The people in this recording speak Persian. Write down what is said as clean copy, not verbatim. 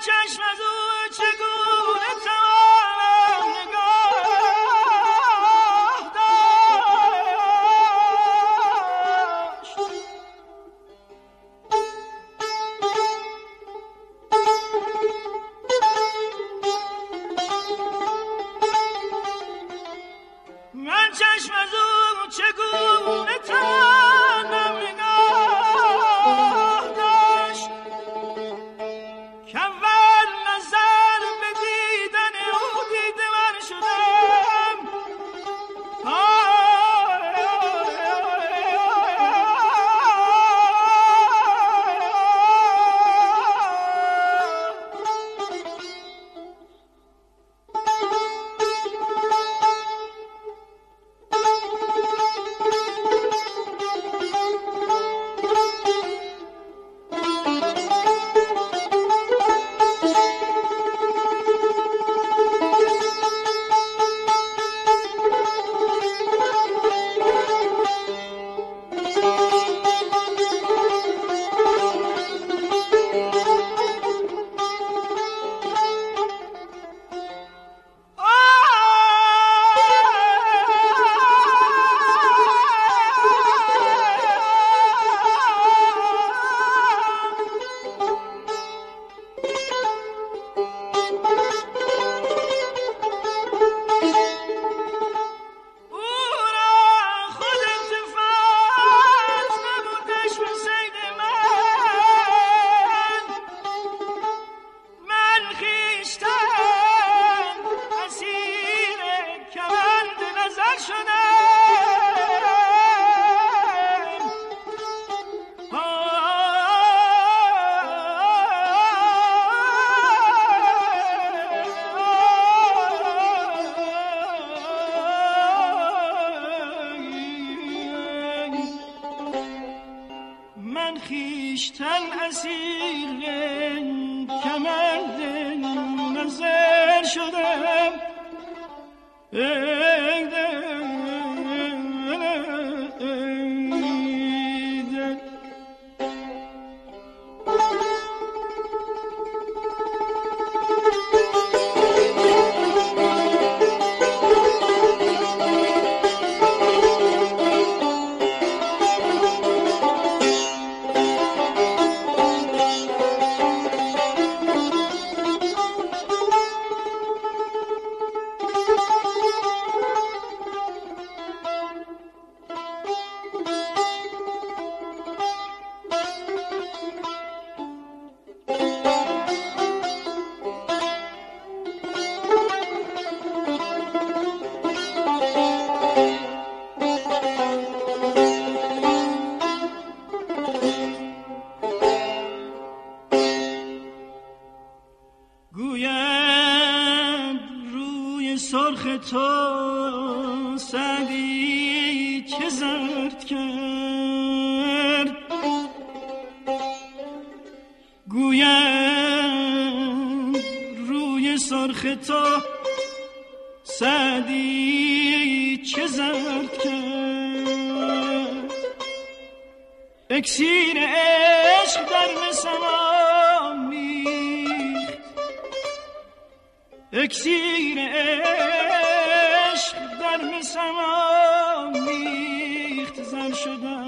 چشم از او چگونه توانم نگاه داشت. من چشم از او چگونه توانم نگاه داشت که اول نظر به دیدن او دیده من شدم. من خویشتن اسیر کمند نظر شدم. گوید روی سرخ تو سعدی چه زرد کرد. گوید روی سرخ تو سعدی چه زرد کرد. اکسیر عشق در مسام میخت، اکسیر عشق در مسام میخت، زر شدم